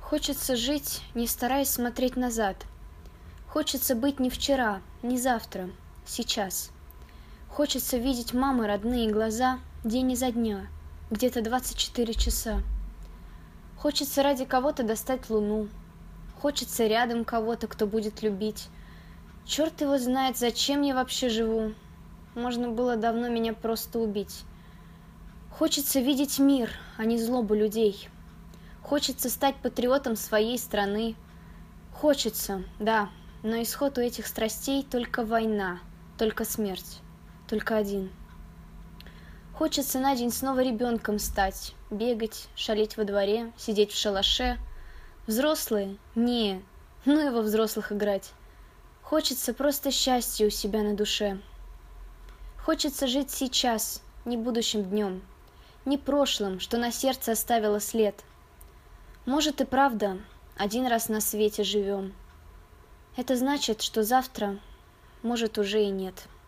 Хочется жить, не стараясь смотреть назад. Хочется быть не вчера, не завтра, сейчас. Хочется видеть мамы родные глаза день изо дня, где-то 24 часа. Хочется ради кого-то достать луну. Хочется рядом кого-то, кто будет любить. Черт его знает, зачем я вообще живу. Можно было давно меня просто убить. Хочется видеть мир, а не злобу людей. Хочется стать патриотом своей страны. Хочется, да, но исход у этих страстей только война, только смерть, только один. Хочется на день снова ребенком стать, бегать, шалить во дворе, сидеть в шалаше. Взрослые? Не, ну его взрослых играть. Хочется просто счастья у себя на душе. Хочется жить сейчас, не будущим днем, не прошлым, что на сердце оставило след. Может и правда, один раз на свете живем. Это значит, что завтра, может, уже и нет.